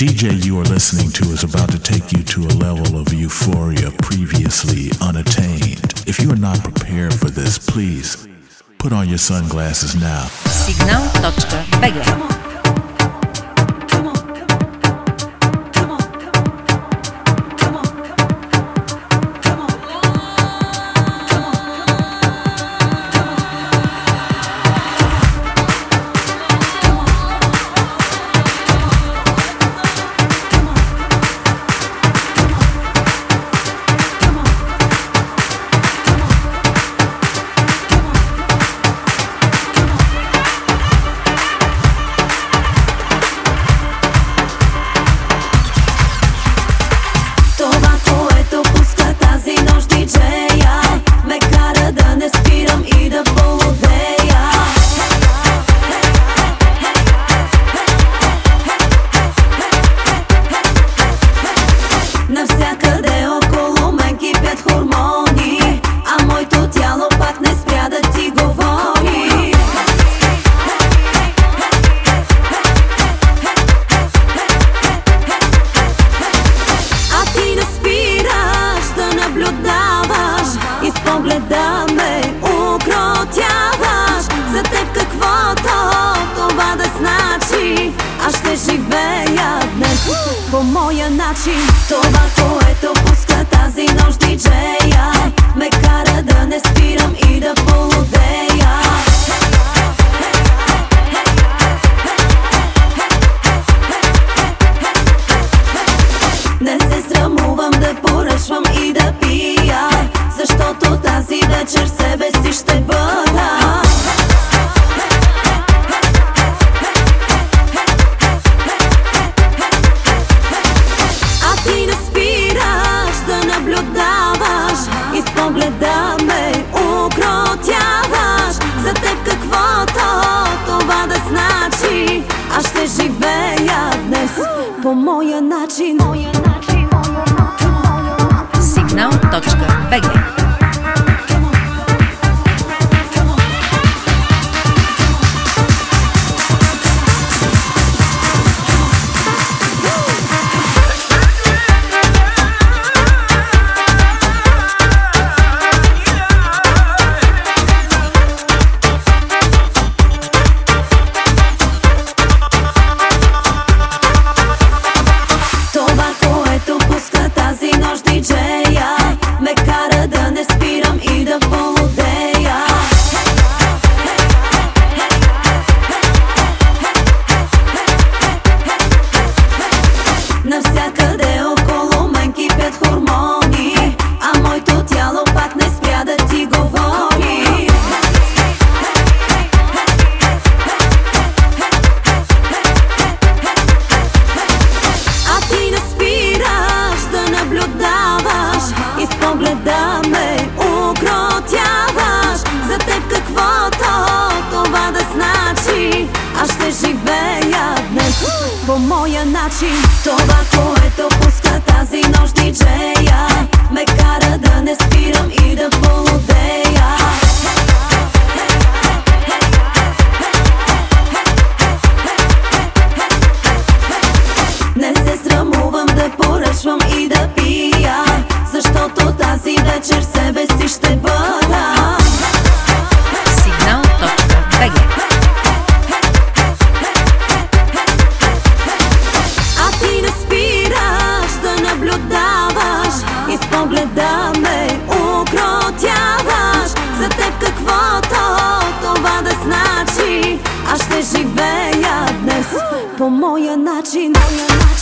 DJ you are listening to is about to take you to a level of euphoria previously unattained. If you are not prepared for this, please put on your sunglasses now. Signal.bg по моя начин. Това, което пуска тази нощ диджея, ме кара да не спирам и да полудея. Не се срамувам да поръчвам и да пия, защото тази вечер себе си ще бъда. Погледа ме укротяваш, за теб каквото това да значи. Аз ще живея днес по моя начин. Signal.bg ме кара да не спирам и да полудея. Навсякъде около мен кипят хормони, а моето тяло пак не спря да ти говори. А ти не спираш да наблюдаваш и с погледа ме укротяваш. За теб каквото това да значи. Аз ще живея днес по моя начин. Това, което пуска тази нощ диджея, ме кара да не спирам и да полудея. Не се срамувам да поръчвам и да пия, защото тази вечер себе си ще бъда. Signal.bg А ти не спираш да наблюдаваш и с погледа ме укротяваш. За теб каквото това да значи. Аз ще живея днес по моя начин.